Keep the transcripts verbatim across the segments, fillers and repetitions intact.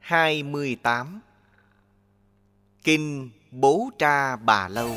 hai mươi tám. Kinh Bố Tra Bà Lâu.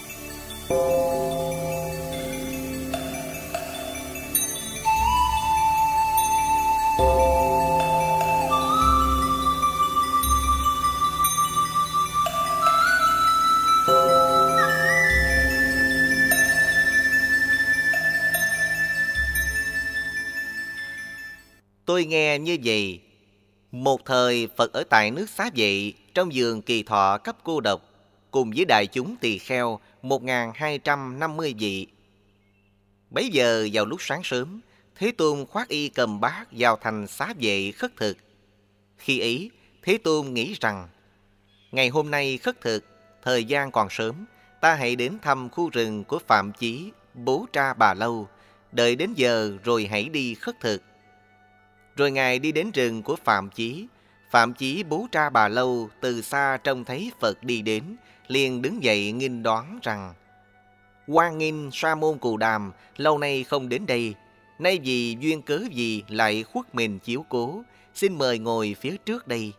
Tôi nghe như vậy. Một thời Phật ở tại nước Xá Vệ, trong vườn Kỳ Thọ cấp cô độc, cùng với đại chúng tỳ kheo một nghìn hai trăm năm mươi vị. Bấy giờ vào lúc sáng sớm, Thế Tôn khoác y cầm bát vào thành Xá Vệ khất thực. Khi ấy, Thế Tôn nghĩ rằng, ngày hôm nay khất thực, thời gian còn sớm, ta hãy đến thăm khu rừng của Phạm Chí, Bố Tra Bà Lâu, đợi đến giờ rồi hãy đi khất thực. Rồi Ngài đi đến rừng của Phạm Chí. Phạm Chí Bố Tra Bà Lâu từ xa trông thấy Phật đi đến, liền đứng dậy nghênh đón rằng: Hoan nghênh Sa môn Cù Đàm, lâu nay không đến đây, nay vì duyên cớ gì lại khuất mình chiếu cố, xin mời ngồi phía trước đây.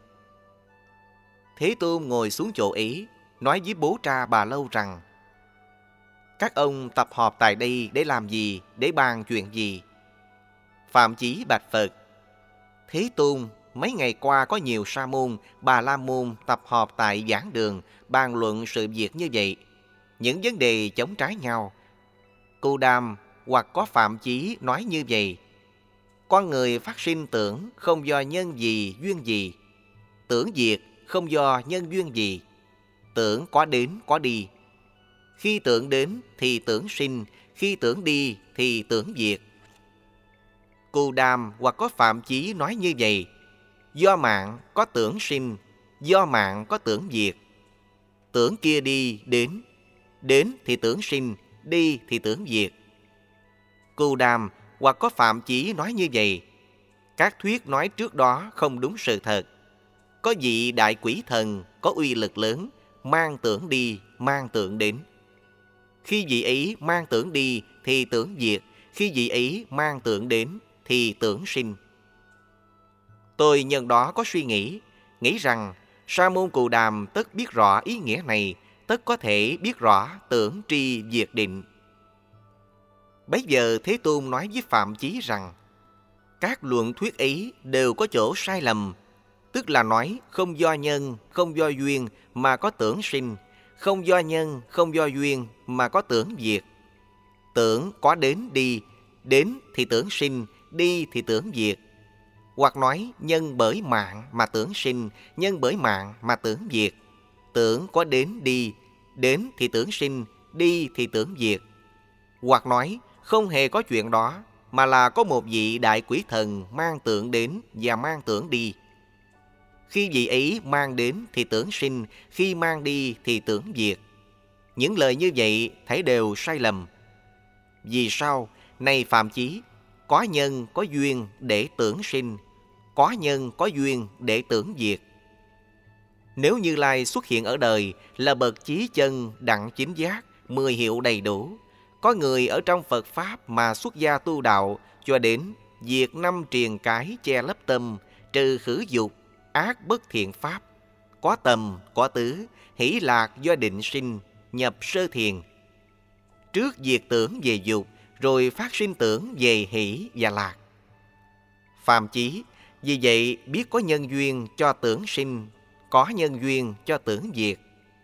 Thế Tôn ngồi xuống chỗ ấy, nói với Bố Tra Bà Lâu rằng: Các ông tập họp tại đây để làm gì, để bàn chuyện gì? Phạm Chí bạch Phật: Thế Tôn, mấy ngày qua có nhiều sa môn, bà la môn tập họp tại giảng đường, bàn luận sự việc như vậy. Những vấn đề chống trái nhau. Cù Đàm hoặc có Phạm Chí nói như vậy: Con người phát sinh tưởng không do nhân gì duyên gì, tưởng diệt không do nhân duyên gì, tưởng có đến có đi. Khi tưởng đến thì tưởng sinh, khi tưởng đi thì tưởng diệt. Cù Đàm hoặc có Phạm Chí nói như vậy: Do mạng có tưởng sinh, do mạng có tưởng diệt. Tưởng kia đi đến, đến thì tưởng sinh, đi thì tưởng diệt. Cù Đàm hoặc có Phạm Chí nói như vậy: Các thuyết nói trước đó không đúng sự thật. Có vị đại quỷ thần có uy lực lớn, mang tưởng đi, mang tưởng đến. Khi vị ấy mang tưởng đi thì tưởng diệt, khi vị ấy mang tưởng đến thì tưởng sinh. Tôi nhân đó có suy nghĩ, nghĩ rằng Sa môn Cù Đàm tất biết rõ ý nghĩa này, tất có thể biết rõ tưởng tri diệt định. Bấy giờ Thế Tôn nói với Phạm Chí rằng: Các luận thuyết ấy đều có chỗ sai lầm, tức là nói không do nhân, không do duyên mà có tưởng sinh, không do nhân, không do duyên mà có tưởng diệt. Tưởng có đến đi, đến thì tưởng sinh, đi thì tưởng diệt. Hoặc nói nhân bởi mạng mà tưởng sinh, nhân bởi mạng mà tưởng diệt. Tưởng có đến đi, đến thì tưởng sinh, đi thì tưởng diệt. Hoặc nói không hề có chuyện đó, mà là có một vị đại quỷ thần mang tưởng đến và mang tưởng đi. Khi vị ấy mang đến thì tưởng sinh, khi mang đi thì tưởng diệt. Những lời như vậy thấy đều sai lầm. Vì sao? Này Phạm Chí, có nhân có duyên để tưởng sinh, có nhân có duyên để tưởng diệt. Nếu Như Lai xuất hiện ở đời là bậc chí chân đặng chính giác, mười hiệu đầy đủ, có người ở trong Phật Pháp mà xuất gia tu đạo cho đến diệt năm triền cái che lấp tâm, trừ khử dục, ác bất thiện pháp, có tầm, có tứ, hỷ lạc do định sinh, nhập sơ thiền. Trước diệt tưởng về dục, rồi phát sinh tưởng về hỷ và lạc. Phạm Chí, vì vậy biết có nhân duyên cho tưởng sinh, có nhân duyên cho tưởng diệt.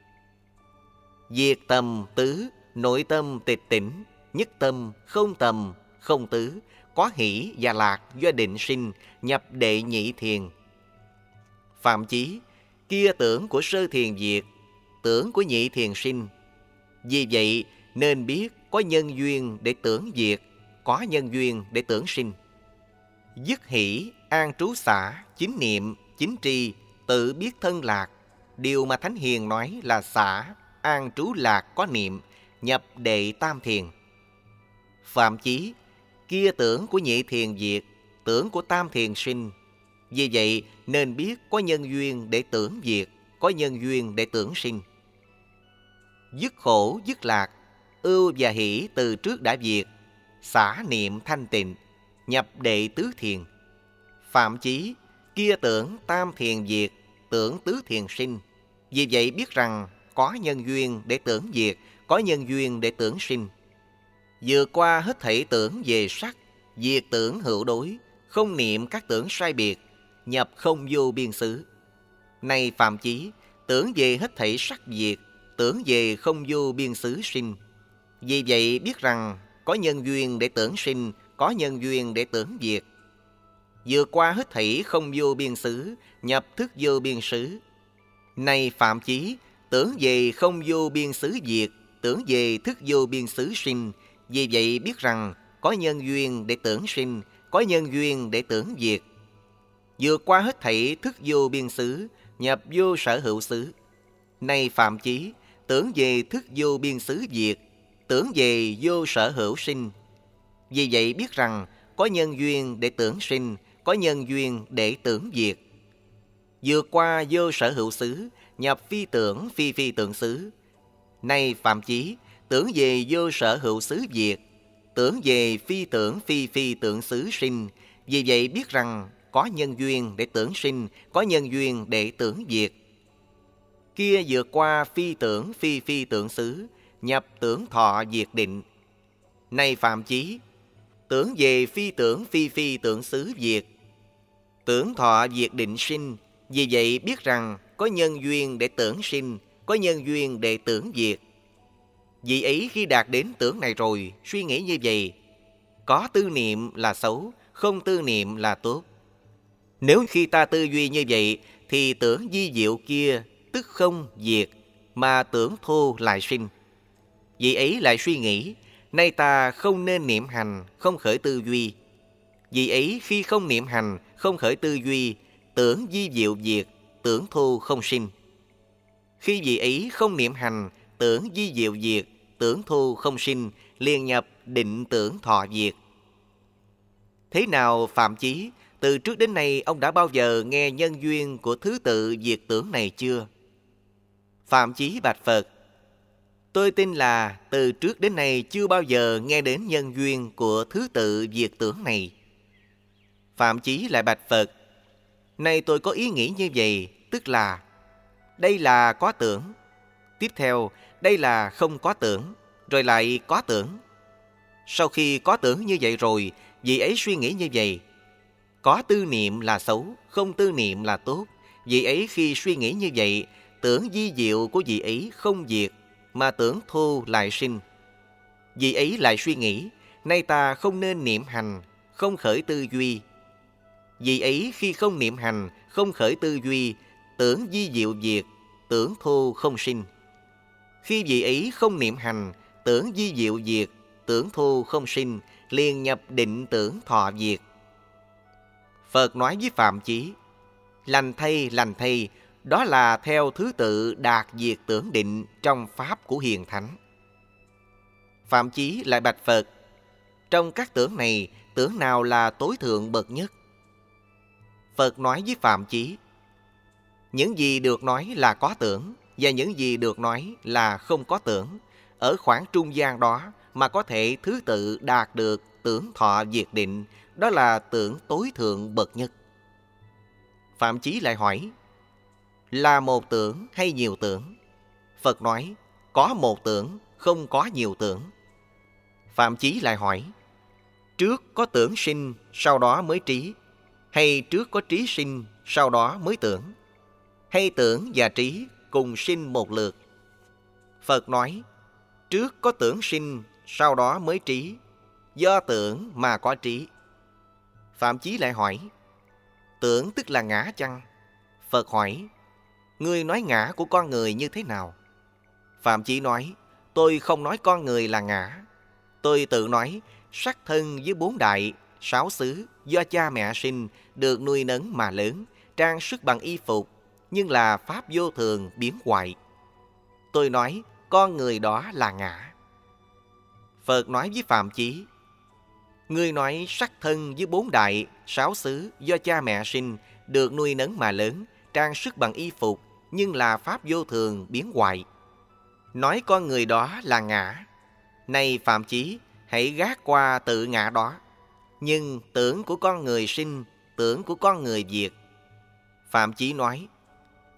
Diệt tầm tứ, nội tâm tịch tỉnh, nhất tâm, không tầm, không tứ, có hỷ và lạc do định sinh, nhập đệ nhị thiền. Phạm Chí, kia tưởng của sơ thiền diệt, tưởng của nhị thiền sinh. Vì vậy nên biết có nhân duyên để tưởng diệt, có nhân duyên để tưởng sinh. Dứt hỷ, an trú xả, chính niệm, chính tri, tự biết thân lạc. Điều mà Thánh Hiền nói là xả, an trú lạc có niệm, nhập đệ tam thiền. Phạm Chí, kia tưởng của nhị thiền diệt, tưởng của tam thiền sinh. Vì vậy nên biết có nhân duyên để tưởng diệt, có nhân duyên để tưởng sinh. Dứt khổ, dứt lạc, ưu và hỷ từ trước đã diệt, xả niệm thanh tịnh, nhập đệ tứ thiền. Phạm Chí, kia tưởng tam thiền diệt, tưởng tứ thiền sinh. Vì vậy biết rằng có nhân duyên để tưởng diệt, có nhân duyên để tưởng sinh. Vượt qua hết thảy tưởng về sắc, diệt tưởng hữu đối, không niệm các tưởng sai biệt, nhập không vô biên xứ. Này Phạm Chí, tưởng về hết thảy sắc diệt, tưởng về không vô biên xứ sinh. Vì vậy biết rằng có nhân duyên để tưởng sinh, có nhân duyên để tưởng diệt. Vượt qua hết thảy không vô biên xứ, nhập thức vô biên xứ. Này Phạm Chí, tưởng về không vô biên xứ diệt, tưởng về thức vô biên xứ sinh. Vì vậy biết rằng có nhân duyên để tưởng sinh, có nhân duyên để tưởng diệt. Vượt qua hết thảy thức vô biên xứ, nhập vô sở hữu xứ. Này Phạm Chí, tưởng về thức vô biên xứ diệt, tưởng về vô sở hữu sinh. Vì vậy biết rằng có nhân duyên để tưởng sinh, có nhân duyên để tưởng diệt. Vượt qua vô sở hữu xứ, nhập phi tưởng phi phi tưởng xứ. Này Phạm Chí, tưởng về vô sở hữu xứ diệt, tưởng về phi tưởng phi phi tưởng xứ sinh. Vì vậy biết rằng có nhân duyên để tưởng sinh, có nhân duyên để tưởng diệt. Kia vượt qua phi tưởng phi phi tưởng xứ, nhập tưởng thọ diệt định. Này Phạm Chí, tưởng về phi tưởng phi phi tưởng xứ diệt, tưởng thọ diệt định sinh. Vì vậy biết rằng có nhân duyên để tưởng sinh, có nhân duyên để tưởng diệt. Vì ấy khi đạt đến tưởng này rồi, suy nghĩ như vậy: có tư niệm là xấu, không tư niệm là tốt. Nếu khi ta tư duy như vậy, thì tưởng vi diệu kia tức không diệt, mà tưởng thô lại sinh. Vì ấy lại suy nghĩ: nay ta không nên niệm hành, không khởi tư duy. Vì ấy khi không niệm hành, không khởi tư duy, tưởng vi diệu diệt, tưởng thô không sinh. Khi vì ấy không niệm hành, tưởng vi diệu diệt, tưởng thô không sinh, liền nhập định tưởng thọ diệt. Thế nào Phạm Chí, từ trước đến nay ông đã bao giờ nghe nhân duyên của thứ tự diệt tưởng này chưa? Phạm Chí bạch Phật: tôi tin là từ trước đến nay chưa bao giờ nghe đến nhân duyên của thứ tự diệt tưởng này. Phạm Chí lại bạch Phật: nay tôi có ý nghĩ như vậy, tức là đây là có tưởng, tiếp theo đây là không có tưởng, rồi lại có tưởng. Sau khi có tưởng như vậy rồi, vị ấy suy nghĩ như vậy: có tư niệm là xấu, không tư niệm là tốt. Vị ấy khi suy nghĩ như vậy, tưởng vi diệu của vị ấy không diệt, mà tưởng thô lại sinh. Vị ấy lại suy nghĩ: nay ta không nên niệm hành, không khởi tư duy. Vị ấy khi không niệm hành, không khởi tư duy, tưởng vi diệu diệt, tưởng thô không sinh. Khi vị ấy không niệm hành, tưởng vi diệu diệt, tưởng thô không sinh, liền nhập định tưởng thọ diệt. Phật nói với Phạm Chí: lành thay, lành thay, đó là theo thứ tự đạt diệt tưởng định trong pháp của hiền thánh. Phạm Chí lại bạch Phật: trong các tưởng này, tưởng nào là tối thượng bậc nhất? Phật nói với Phạm Chí: những gì được nói là có tưởng, và những gì được nói là không có tưởng. Ở khoảng trung gian đó mà có thể thứ tự đạt được tưởng thọ diệt định, đó là tưởng tối thượng bậc nhất. Phạm Chí lại hỏi: là một tưởng hay nhiều tưởng? Phật nói: có một tưởng, không có nhiều tưởng. Phạm Chí lại hỏi: trước có tưởng sinh, sau đó mới trí, hay trước có trí sinh, sau đó mới tưởng, hay tưởng và trí cùng sinh một lượt? Phật nói: trước có tưởng sinh, sau đó mới trí, do tưởng mà có trí. Phạm Chí lại hỏi: tưởng tức là ngã chăng? Phật hỏi: ngươi nói ngã của con người như thế nào? Phạm Chí nói: tôi không nói con người là ngã. Tôi tự nói sắc thân với bốn đại, sáu xứ do cha mẹ sinh, được nuôi nấng mà lớn, trang sức bằng y phục, nhưng là pháp vô thường biến hoại. Tôi nói con người đó là ngã. Phật nói với Phạm Chí: ngươi nói sắc thân với bốn đại, sáu xứ do cha mẹ sinh, được nuôi nấng mà lớn, trang sức bằng y phục, nhưng là pháp vô thường biến hoại. Nói con người đó là ngã. Này Phạm Chí, hãy gác qua tự ngã đó. Nhưng tưởng của con người sinh, tưởng của con người diệt. Phạm Chí nói: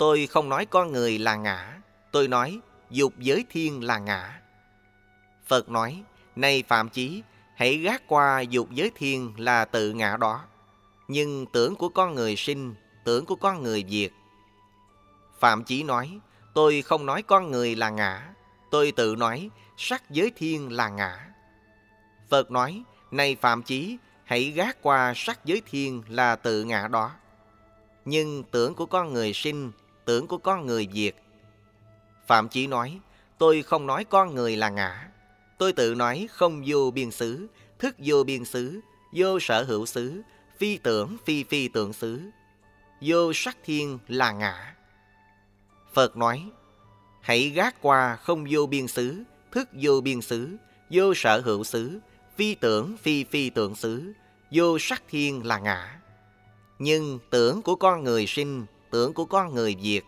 tôi không nói con người là ngã, tôi nói dục giới thiên là ngã. Phật nói, này Phạm Chí, hãy gác qua dục giới thiên là tự ngã đó. Nhưng tưởng của con người sinh, tưởng của con người diệt. Phạm Chí nói, tôi không nói con người là ngã, tôi tự nói sắc giới thiên là ngã. Phật nói, này Phạm Chí, hãy gác qua sắc giới thiên là tự ngã đó. Nhưng tưởng của con người sinh, tưởng của con người diệt. Phạm Chí nói, tôi không nói con người là ngã, tôi tự nói không vô biên xứ, thức vô biên xứ, vô sở hữu xứ, phi tưởng phi phi tưởng xứ, vô sắc thiên là ngã. Phật nói, hãy gác qua không vô biên xứ, thức vô biên xứ, vô sở hữu xứ, phi tưởng phi phi tưởng xứ, vô sắc thiên là ngã. Nhưng tưởng của con người sinh, tưởng của con người diệt.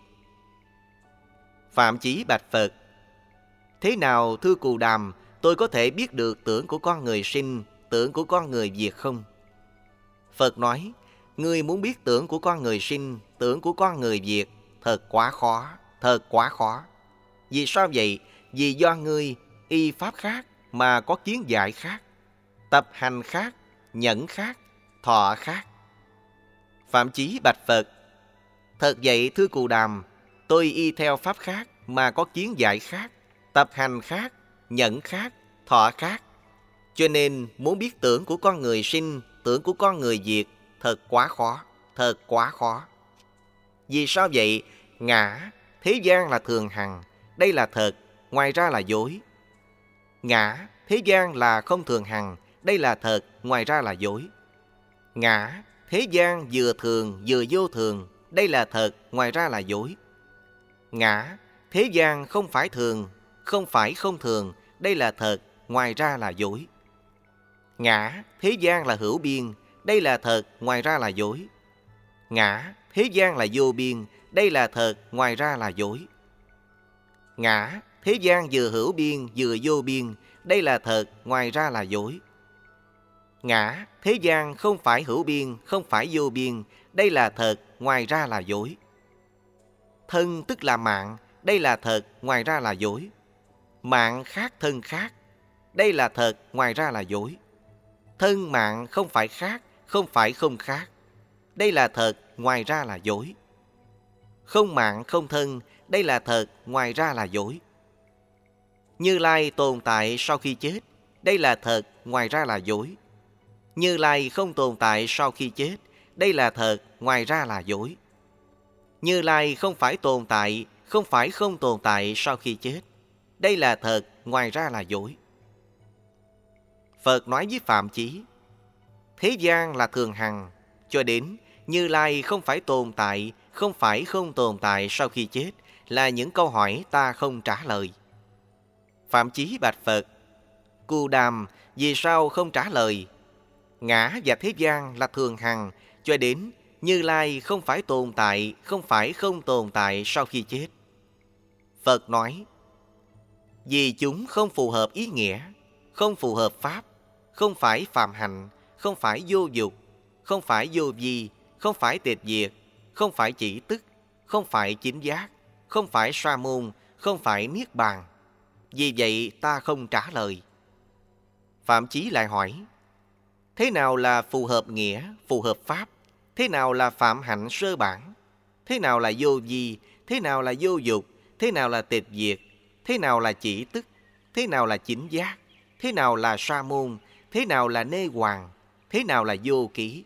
Phạm Chí bạch Phật, thế nào thưa Cù Đàm, tôi có thể biết được tưởng của con người sinh, tưởng của con người diệt không? Phật nói, ngươi muốn biết tưởng của con người sinh, tưởng của con người diệt, thật quá khó, thật quá khó. Vì sao vậy? Vì do ngươi y pháp khác mà có kiến giải khác, tập hành khác, nhẫn khác, thọ khác. Phạm Chí bạch Phật, thật vậy thưa Cù Đàm, tôi y theo pháp khác mà có kiến giải khác, tập hành khác, nhẫn khác, thọ khác. Cho nên muốn biết tưởng của con người sinh, tưởng của con người diệt, thật quá khó, thật quá khó. Vì sao vậy? Ngã, thế gian là thường hằng, đây là thật, ngoài ra là dối. Ngã, thế gian là không thường hằng, đây là thật, ngoài ra là dối. Ngã, thế gian vừa thường vừa vô thường, đây là thật, ngoài ra là dối. Ngã, thế gian không phải thường, không phải không thường, đây là thật, ngoài ra là dối. Ngã, thế gian là hữu biên, đây là thật, ngoài ra là dối. Ngã, thế gian là vô biên, đây là thật, ngoài ra là dối. Ngã, thế gian vừa hữu biên vừa vô biên, đây là thật, ngoài ra là dối. Ngã, thế gian không phải hữu biên, không phải vô biên, đây là thật, ngoài ra là dối. Thân tức là mạng, đây là thật, ngoài ra là dối. Mạng khác thân khác, đây là thật, ngoài ra là dối. Thân mạng không phải khác, không phải không khác, đây là thật, ngoài ra là dối. Không mạng không thân, đây là thật, ngoài ra là dối. Như Lai tồn tại sau khi chết, đây là thật, ngoài ra là dối. Như Lai không tồn tại sau khi chết, đây là thật, ngoài ra là dối. Như Lai không phải tồn tại, không phải không tồn tại sau khi chết, đây là thật, ngoài ra là dối. Phật nói với Phạm Chí, thế gian là thường hằng, cho đến Như Lai không phải tồn tại, không phải không tồn tại sau khi chết, là những câu hỏi ta không trả lời. Phạm Chí bạch Phật, Cù Đàm, vì sao không trả lời? Ngã và thế gian là thường hằng, cho đến Như Lai không phải tồn tại, không phải không tồn tại sau khi chết. Phật nói, vì chúng không phù hợp ý nghĩa, không phù hợp pháp, không phải phàm hạnh, không phải vô dục, không phải vô vi, không phải tịch diệt, không phải chỉ tức, không phải chính giác, không phải sa môn, không phải niết bàn. Vì vậy ta không trả lời. Phạm Chí lại hỏi, thế nào là phù hợp nghĩa, phù hợp pháp? Thế nào là phạm hạnh sơ bản? Thế nào là vô vi? Thế nào là vô dục? Thế nào là tịch diệt? Thế nào là chỉ tức? Thế nào là chính giác? Thế nào là sa môn? Thế nào là nê hoàng? Thế nào là vô ký?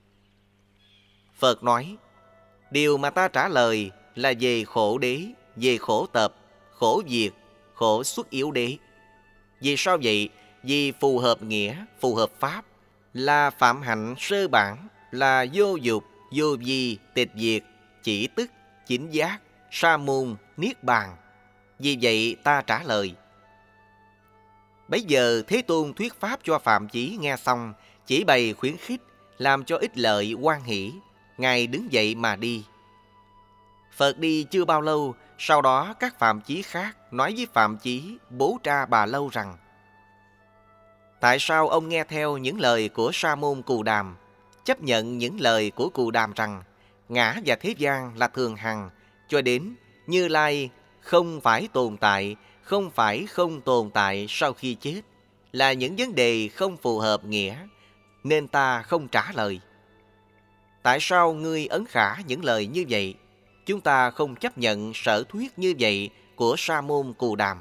Phật nói, điều mà ta trả lời là về khổ đế, về khổ tập, khổ diệt, khổ xuất yếu đế. Vì sao vậy? Vì phù hợp nghĩa, phù hợp pháp, là phạm hạnh sơ bản, là vô dục, vô vi, tịch diệt, chỉ tức, chính giác, sa môn, niết bàn. Vì vậy ta trả lời. Bấy giờ Thế Tôn thuyết pháp cho Phạm Chí nghe xong, chỉ bày khuyến khích, làm cho ích lợi hoan hỷ. Ngài đứng dậy mà đi. Phật đi chưa bao lâu, sau đó các Phạm Chí khác nói với Phạm Chí Bố Tra Bà Lâu rằng, tại sao ông nghe theo những lời của Sa môn Cù Đàm, chấp nhận những lời của Cù Đàm rằng ngã và thế gian là thường hằng, cho đến Như Lai không phải tồn tại, không phải không tồn tại sau khi chết, là những vấn đề không phù hợp nghĩa, nên ta không trả lời. Tại sao ngươi ấn khả những lời như vậy? Chúng ta không chấp nhận sở thuyết như vậy của Sa môn Cù Đàm.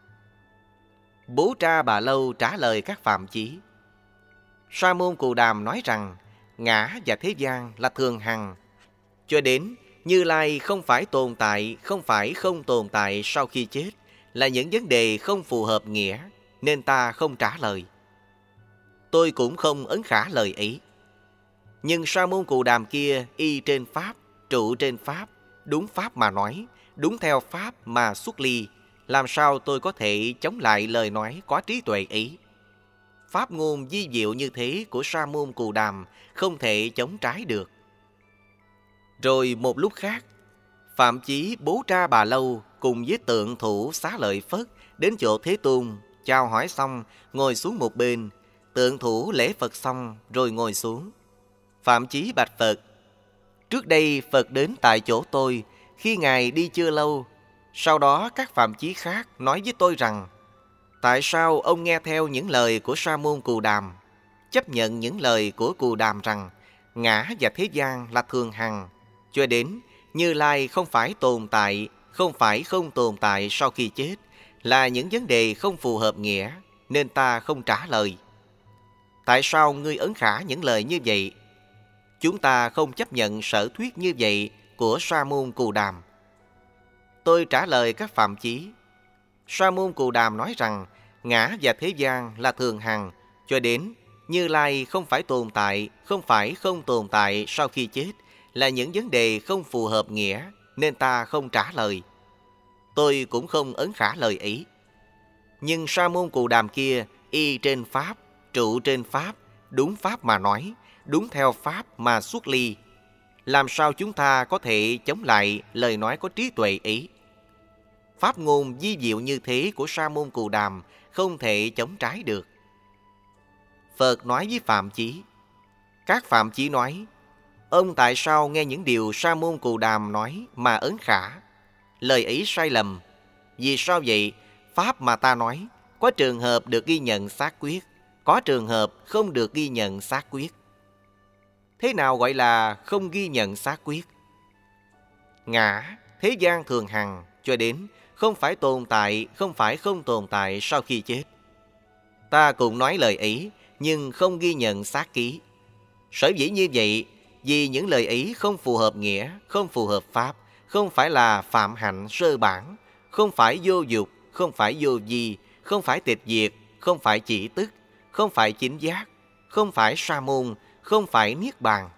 Bố Tra Bà Lâu trả lời các Phạm Chí. Sa môn Cù Đàm nói rằng ngã và thế gian là thường hằng, cho đến Như Lai không phải tồn tại, không phải không tồn tại sau khi chết, là những vấn đề không phù hợp nghĩa, nên ta không trả lời. Tôi cũng không ấn khả lời ấy. Nhưng Sa môn Cù Đàm kia y trên Pháp, trụ trên Pháp, đúng Pháp mà nói, đúng theo Pháp mà xuất ly. Làm sao tôi có thể chống lại lời nói có trí tuệ ấy? Pháp ngôn vi diệu như thế của Sa môn Cù Đàm không thể chống trái được. Rồi một lúc khác, Phạm Chí Bố Tra Bà Lâu cùng với Tượng Thủ Xá Lợi Phất đến chỗ Thế Tôn, chào hỏi xong, ngồi xuống một bên. Tượng Thủ lễ Phật xong rồi ngồi xuống. Phạm Chí bạch Phật: trước đây Phật đến tại chỗ tôi, khi Ngài đi chưa lâu. Sau đó các Phạm Chí khác nói với tôi rằng, tại sao ông nghe theo những lời của Sa môn Cù Đàm, chấp nhận những lời của Cù Đàm rằng ngã và thế gian là thường hằng, cho đến Như Lai không phải tồn tại, không phải không tồn tại sau khi chết, là những vấn đề không phù hợp nghĩa, nên ta không trả lời. Tại sao ngươi ấn khả những lời như vậy? Chúng ta không chấp nhận sở thuyết như vậy của Sa môn Cù Đàm. Tôi trả lời các Phạm Chí. Sa môn Cù Đàm nói rằng ngã và thế gian là thường hằng, cho đến Như Lai không phải tồn tại, không phải không tồn tại sau khi chết, là những vấn đề không phù hợp nghĩa, nên ta không trả lời. Tôi cũng không ấn khả lời ấy. Nhưng Sa môn Cù Đàm kia y trên Pháp, trụ trên Pháp, đúng Pháp mà nói, đúng theo Pháp mà xuất ly. Làm sao chúng ta có thể chống lại lời nói có trí tuệ ấy? Pháp ngôn vi diệu như thế của Sa môn Cù Đàm không thể chống trái được. Phật nói với Phạm Chí. Các Phạm Chí nói, ông tại sao nghe những điều Sa môn Cù Đàm nói mà ấn khả? Lời ấy sai lầm. Vì sao vậy? Pháp mà ta nói, có trường hợp được ghi nhận xác quyết, có trường hợp không được ghi nhận xác quyết. Thế nào gọi là không ghi nhận xác quyết? Ngã, thế gian thường hằng, cho đến không phải tồn tại, không phải không tồn tại sau khi chết. Ta cũng nói lời ấy, nhưng không ghi nhận xác ký. Sở dĩ như vậy, vì những lời ấy không phù hợp nghĩa, không phù hợp Pháp, không phải là phạm hạnh sơ bản, không phải vô dục, không phải vô vi, không phải tịch diệt, không phải chỉ tức, không phải chính giác, không phải sa môn, không phải niết bàn.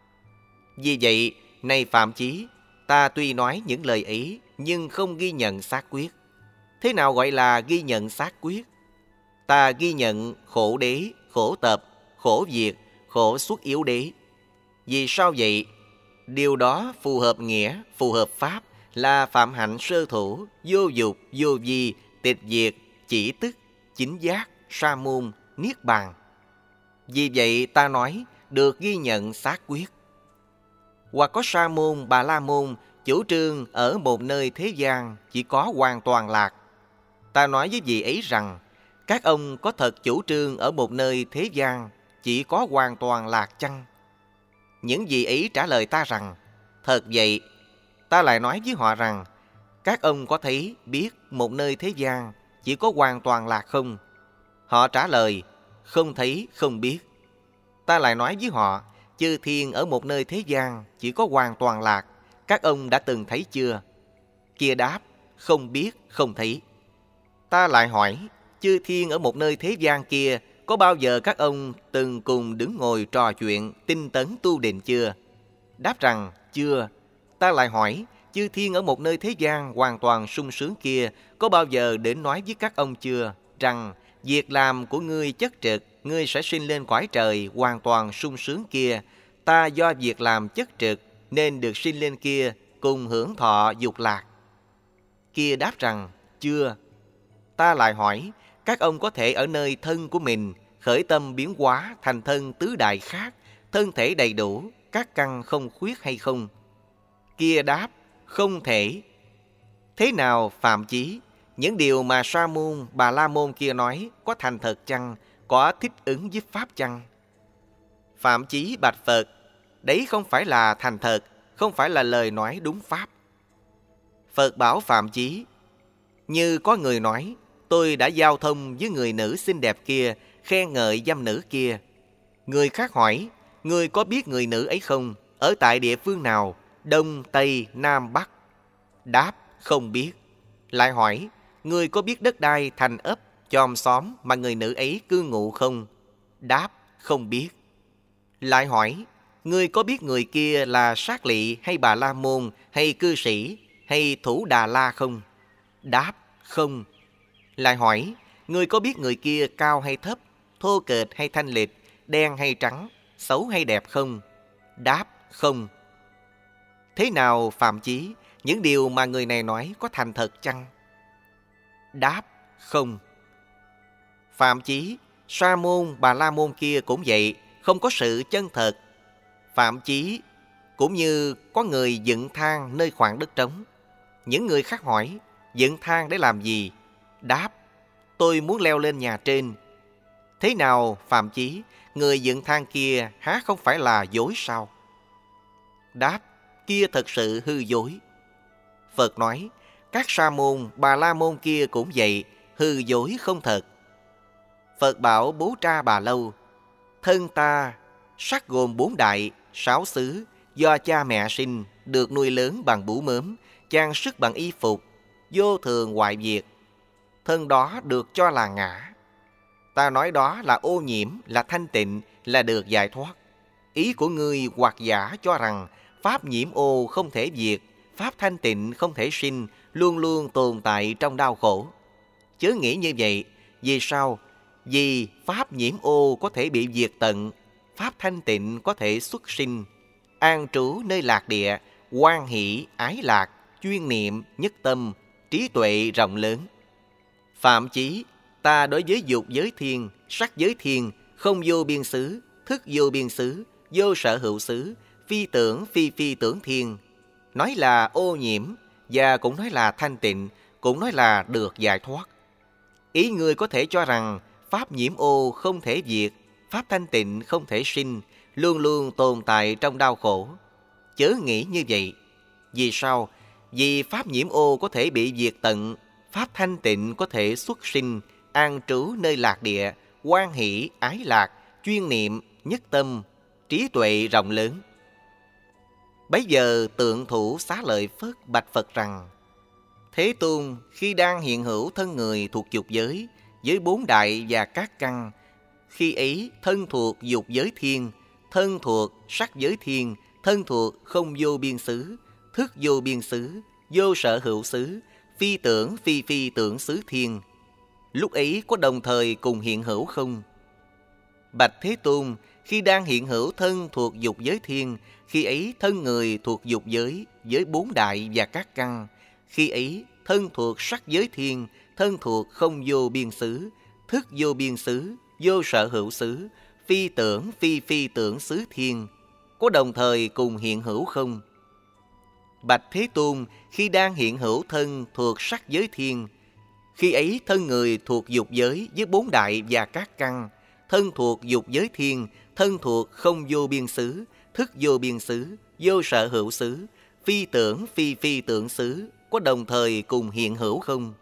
Vì vậy, này Phạm Chí, ta tuy nói những lời ấy, nhưng không ghi nhận xác quyết. Thế nào gọi là ghi nhận xác quyết? Ta ghi nhận khổ đế, khổ tập, khổ diệt, khổ xuất yếu đế. Vì sao vậy? Điều đó phù hợp nghĩa, phù hợp Pháp, là phạm hạnh sơ thủ, vô dục, vô vi, tịch diệt, chỉ tức, chính giác, sa môn, niết bàn. Vì vậy ta nói được ghi nhận xác quyết. Hoặc có sa môn, bà la môn chủ trương ở một nơi thế gian chỉ có hoàn toàn lạc. Ta nói với vị ấy rằng các ông có thật chủ trương ở một nơi thế gian chỉ có hoàn toàn lạc chăng? Những vị ấy trả lời ta rằng thật vậy. Ta lại nói với họ rằng các ông có thấy biết một nơi thế gian chỉ có hoàn toàn lạc không? Họ trả lời không thấy, không biết. Ta lại nói với họ chư thiên ở một nơi thế gian chỉ có hoàn toàn lạc, các ông đã từng thấy chưa? Kia đáp không biết, không thấy. Ta lại hỏi chư thiên ở một nơi thế gian kia có bao giờ các ông từng cùng đứng ngồi trò chuyện tinh tấn tu định chưa? Đáp rằng chưa. Ta lại hỏi chư thiên ở một nơi thế gian hoàn toàn sung sướng kia có bao giờ đến nói với các ông chưa rằng việc làm của ngươi chất trực, ngươi sẽ sinh lên cõi trời hoàn toàn sung sướng kia. Ta do việc làm chất trực nên được sinh lên kia cùng hưởng thọ dục lạc. Kia đáp rằng chưa. Ta lại hỏi các ông có thể ở nơi thân của mình khởi tâm biến hóa thành thân tứ đại khác, thân thể đầy đủ, các căn không khuyết hay không? Kia đáp không thể. Thế nào Phạm Chí? Những điều mà Sa môn, Bà La môn kia nói có thành thật chăng? Có thích ứng với Pháp chăng? Phạm Chí bạch Phật, đấy không phải là thành thật, không phải là lời nói đúng Pháp. Phật bảo Phạm Chí, như có người nói, tôi đã giao thông với người nữ xinh đẹp kia, khen ngợi dâm nữ kia. Người khác hỏi, người có biết người nữ ấy không? Ở tại địa phương nào? Đông, Tây, Nam, Bắc? Đáp, không biết. Lại hỏi, người có biết đất đai, thành ấp, chòm xóm mà người nữ ấy cư ngụ không? Đáp, không biết. Lại hỏi, người có biết người kia là Sát Lị hay Bà La môn hay cư sĩ hay Thủ Đà La không? Đáp, không. Lại hỏi, người có biết người kia cao hay thấp, thô kệch hay thanh lịch, đen hay trắng, xấu hay đẹp không? Đáp, không. Thế nào Phạm Chí? Những điều mà người này nói có thành thật chăng? Đáp, không. Phạm Chí, Sa môn, Bà La môn kia cũng vậy, không có sự chân thật. Phạm Chí, cũng như có người dựng thang nơi khoảng đất trống. Những người khác hỏi, dựng thang để làm gì? Đáp, tôi muốn leo lên nhà trên. Thế nào Phạm Chí? Người dựng thang kia há không phải là dối sao? Đáp, kia thật sự hư dối. Phật nói, các Sa môn, Bà La môn kia cũng vậy, hư dối không thật. Phật bảo Bố Tra Bà Lâu, thân ta sắc gồm bốn đại, sáu xứ, do cha mẹ sinh, được nuôi lớn bằng bú mớm, trang sức bằng y phục, vô thường hoại diệt. Thân đó được cho là ngã. Ta nói đó là ô nhiễm, là thanh tịnh, là được giải thoát. Ý của ngươi hoặc giả cho rằng pháp nhiễm ô không thể diệt, pháp thanh tịnh không thể sinh, luôn luôn tồn tại trong đau khổ. Chớ nghĩ như vậy. Vì sao? Vì pháp nhiễm ô có thể bị diệt tận, pháp thanh tịnh có thể xuất sinh, an trú nơi lạc địa, hoan hỷ, ái lạc, chuyên niệm, nhất tâm, trí tuệ rộng lớn. Phạm Chí, ta đối với dục giới thiên, sắc giới thiên, không vô biên xứ, thức vô biên xứ, vô sở hữu xứ, phi tưởng phi phi tưởng thiên, nói là ô nhiễm, và cũng nói là thanh tịnh, cũng nói là được giải thoát. Ý ngươi có thể cho rằng pháp nhiễm ô không thể diệt, pháp thanh tịnh không thể sinh, luôn luôn tồn tại trong đau khổ. Chớ nghĩ như vậy. Vì sao? Vì pháp nhiễm ô có thể bị diệt tận, pháp thanh tịnh có thể xuất sinh, an trú nơi lạc địa, hoan hỷ, ái lạc, chuyên niệm, nhất tâm, trí tuệ rộng lớn. Bấy giờ Tượng Thủ Xá Lợi Phất bạch Phật rằng, Thế Tôn khi đang hiện hữu thân người thuộc dục giới, với bốn đại và các căn, khi ấy thân thuộc dục giới thiên, thân thuộc sắc giới thiên, thân thuộc không vô biên xứ, thức vô biên xứ, vô sở hữu xứ, phi tưởng phi phi tưởng xứ thiên. Lúc ấy có đồng thời cùng hiện hữu không? Bạch Thế Tôn, khi đang hiện hữu thân thuộc dục giới thiên, khi ấy thân người thuộc dục giới với bốn đại và các căn, khi ấy thân thuộc sắc giới thiên, thân thuộc không vô biên xứ, thức vô biên xứ, vô sở hữu xứ, phi tưởng phi phi tưởng xứ thiên, có đồng thời cùng hiện hữu không? Bạch Thế Tôn, khi đang hiện hữu thân thuộc sắc giới thiên, khi ấy thân người thuộc dục giới với bốn đại và các căn, thân thuộc dục giới thiên, thân thuộc không vô biên xứ, thức vô biên xứ, vô sở hữu xứ, phi tưởng phi phi tưởng xứ, có đồng thời cùng hiện hữu không?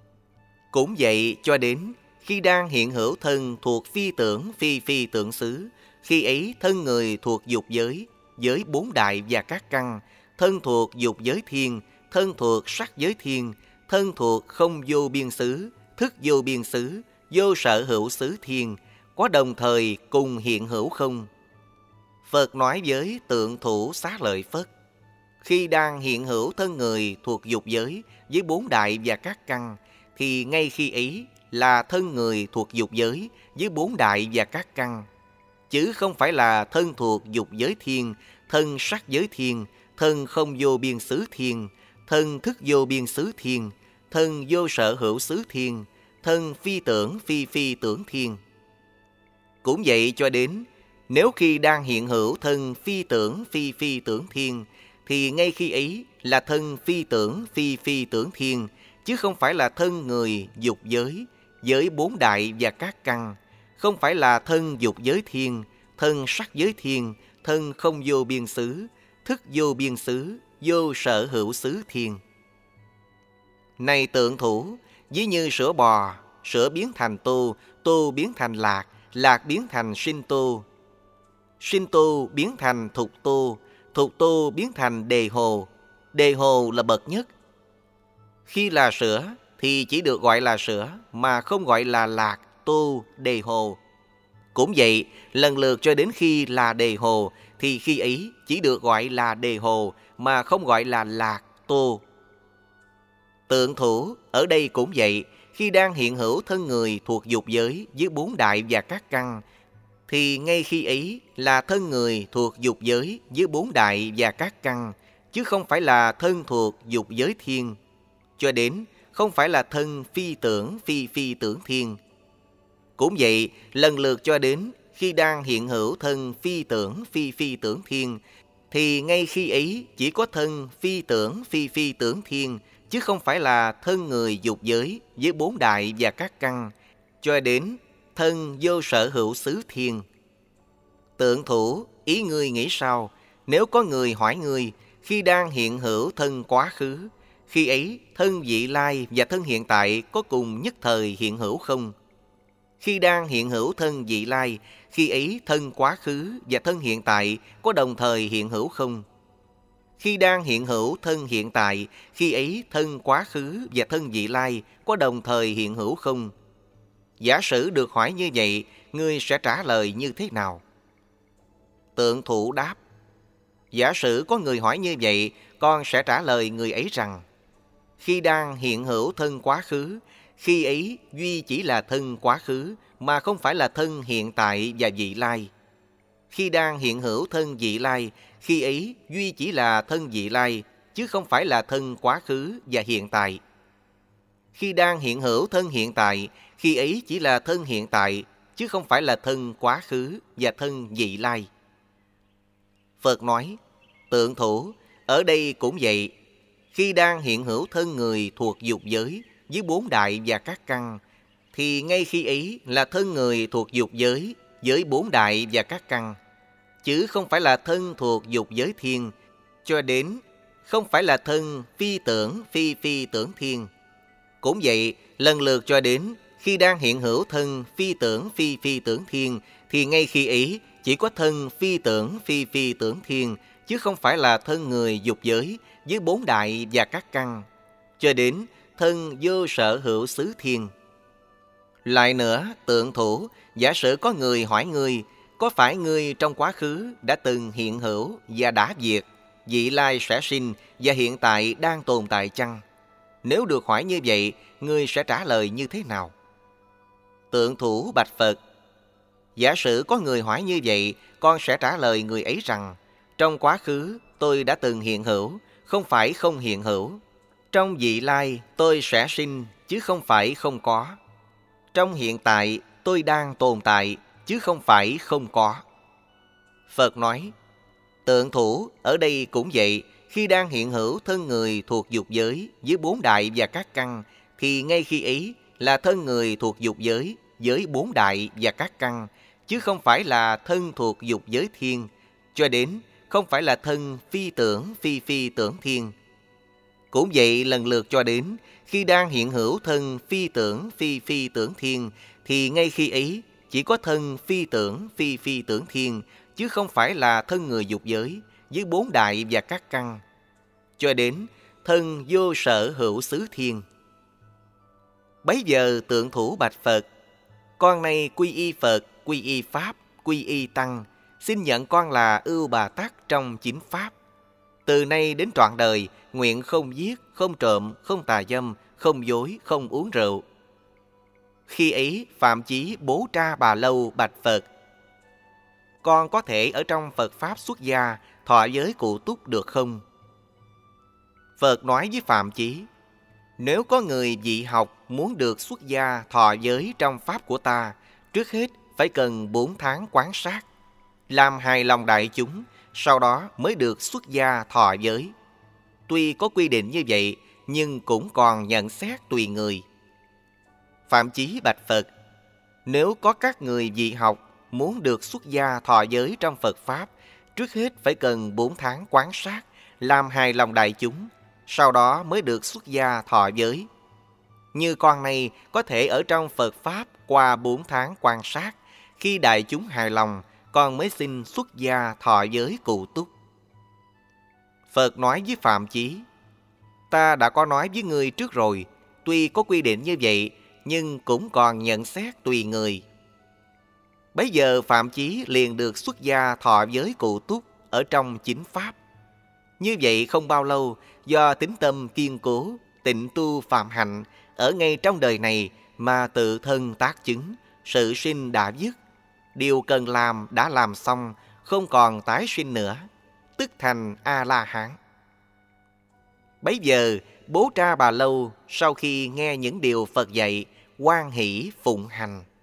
Cũng vậy cho đến khi đang hiện hữu thân thuộc phi tưởng phi phi tưởng xứ, khi ấy thân người thuộc dục giới với bốn đại và các căn, thân thuộc dục giới thiên, thân thuộc sắc giới thiên, thân thuộc không vô biên xứ, thức vô biên xứ, vô sở hữu xứ thiên, có đồng thời cùng hiện hữu không? Phật nói với Tượng Thủ Xá Lợi Phất, khi đang hiện hữu thân người thuộc dục giới với bốn đại và các căn, thì ngay khi ấy là thân người thuộc dục giới với bốn đại và các căn, chứ không phải là thân thuộc dục giới thiên, thân sắc giới thiên, thân không vô biên xứ thiên, thân thức vô biên xứ thiên, thân vô sở hữu xứ thiên, thân phi tưởng phi phi tưởng thiên. Cũng vậy cho đến nếu khi đang hiện hữu thân phi tưởng phi phi tưởng thiên, thì ngay khi ấy là thân phi tưởng phi phi tưởng thiên, chứ không phải là thân người dục giới, giới bốn đại và các căn, không phải là thân dục giới thiên, thân sắc giới thiên, thân không vô biên xứ, thức vô biên xứ, vô sở hữu xứ thiên. Này tượng thủ, ví như sữa bò, sữa biến thành tô, tô biến thành lạc, lạc biến thành sinh tô, sinh tô biến thành thục tô, thục tô biến thành đề hồ, đề hồ là bậc nhất. Khi là sữa thì chỉ được gọi là sữa, mà không gọi là lạc, tô, đề hồ. Cũng vậy, lần lượt cho đến khi là đề hồ, thì khi ấy chỉ được gọi là đề hồ, mà không gọi là lạc, tô. Tượng thủ ở đây cũng vậy, khi đang hiện hữu thân người thuộc dục giới với bốn đại và các căn, thì ngay khi ấy là thân người thuộc dục giới với bốn đại và các căn, chứ không phải là thân thuộc dục giới thiên, cho đến không phải là thân phi tưởng phi phi tưởng thiên. Cũng vậy, lần lượt cho đến khi đang hiện hữu thân phi tưởng phi phi tưởng thiên, thì ngay khi ấy chỉ có thân phi tưởng phi phi tưởng thiên, chứ không phải là thân người dục giới với bốn đại và các căn, cho đến thân vô sở hữu xứ thiên. Tượng thủ, ý ngươi nghĩ sao? Nếu có người hỏi ngươi, khi đang hiện hữu thân quá khứ, khi ấy thân vị lai và thân hiện tại có cùng nhất thời hiện hữu không? Khi đang hiện hữu thân vị lai, khi ấy thân quá khứ và thân hiện tại có đồng thời hiện hữu không? Khi đang hiện hữu thân hiện tại, khi ấy thân quá khứ và thân vị lai có đồng thời hiện hữu không? Giả sử được hỏi như vậy, ngươi sẽ trả lời như thế nào? Tượng thủ đáp: giả sử có người hỏi như vậy, con sẽ trả lời người ấy rằng: khi đang hiện hữu thân quá khứ, khi ấy duy chỉ là thân quá khứ, mà không phải là thân hiện tại và vị lai. Khi đang hiện hữu thân vị lai, khi ấy duy chỉ là thân vị lai, chứ không phải là thân quá khứ và hiện tại. Khi đang hiện hữu thân hiện tại, khi ấy chỉ là thân hiện tại, chứ không phải là thân quá khứ và thân vị lai. Phật nói: tượng thủ, ở đây cũng vậy. Khi đang hiện hữu thân người thuộc dục giới với bốn đại và các căn, thì ngay khi ấy là thân người thuộc dục giới với bốn đại và các căn, chứ không phải là thân thuộc dục giới thiên, cho đến không phải là thân phi tưởng phi phi tưởng thiên. Cũng vậy, lần lượt cho đến khi đang hiện hữu thân phi tưởng phi phi tưởng thiên, thì ngay khi ấy chỉ có thân phi tưởng phi phi tưởng thiên, chứ không phải là thân người dục giới với bốn đại và các căn, cho đến thân vô sở hữu xứ thiên. Lại nữa, tượng thủ, giả sử có người hỏi ngươi, có phải ngươi trong quá khứ đã từng hiện hữu và đã diệt, vị lai sẽ sinh và hiện tại đang tồn tại chăng? Nếu được hỏi như vậy, ngươi sẽ trả lời như thế nào? Tượng thủ bạch Phật: giả sử có người hỏi như vậy, con sẽ trả lời người ấy rằng: trong quá khứ tôi đã từng hiện hữu, không phải không hiện hữu. Trong vị lai tôi sẽ sinh, chứ không phải không có. Trong hiện tại tôi đang tồn tại, chứ không phải không có. Phật nói: tượng thủ, ở đây cũng vậy. Khi đang hiện hữu thân người thuộc dục giới với bốn đại và các căn, thì ngay khi ấy là thân người thuộc dục giới với bốn đại và các căn, chứ không phải là thân thuộc dục giới thiên, cho đến không phải là thân phi tưởng phi phi tưởng thiên. Cũng vậy, lần lượt cho đến khi đang hiện hữu thân phi tưởng phi phi tưởng thiên, thì ngay khi ấy chỉ có thân phi tưởng phi phi tưởng thiên, chứ không phải là thân người dục giới với bốn đại và các căn, cho đến thân vô sở hữu xứ thiên. Bấy giờ tượng thủ bạch Phật: con nay quy y Phật, quy y Pháp, quy y Tăng, xin nhận con là ưu Bà Tát trong chính Pháp. Từ nay đến trọn đời, nguyện không giết, không trộm, không tà dâm, không dối, không uống rượu. Khi ấy Phạm Chí Bố Tra Bà Lâu bạch Phật: con có thể ở trong Phật Pháp xuất gia, thọ giới cụ túc được không? Phật nói với Phạm Chí: nếu có người dị học muốn được xuất gia thọ giới trong Pháp của ta, trước hết phải cần bốn tháng quán sát, làm hài lòng đại chúng, sau đó mới được xuất gia thọ giới. Tuy có quy định như vậy, nhưng cũng còn nhận xét tùy người. Phạm Chí bạch Phật: nếu có các người dị học muốn được xuất gia thọ giới trong Phật Pháp, trước hết phải cần bốn tháng quán sát, làm hài lòng đại chúng, sau đó mới được xuất gia thọ giới. Như con này có thể ở trong Phật Pháp qua bốn tháng quan sát, khi đại chúng hài lòng, con mới xin xuất gia thọ giới cụ túc. Phật nói với Phạm Chí: ta đã có nói với ngươi trước rồi, tuy có quy định như vậy, nhưng cũng còn nhận xét tùy người. Bấy giờ Phạm Chí liền được xuất gia thọ giới cụ túc ở trong chính Pháp. Như vậy không bao lâu, do tín tâm kiên cố, tịnh tu phạm hạnh, ở ngay trong đời này mà tự thân tác chứng, sự sinh đã dứt, điều cần làm đã làm xong, không còn tái sinh nữa, tức thành A-la-hán. Bấy giờ Bố Tra Bà Lâu sau khi nghe những điều Phật dạy, hoan hỷ phụng hành.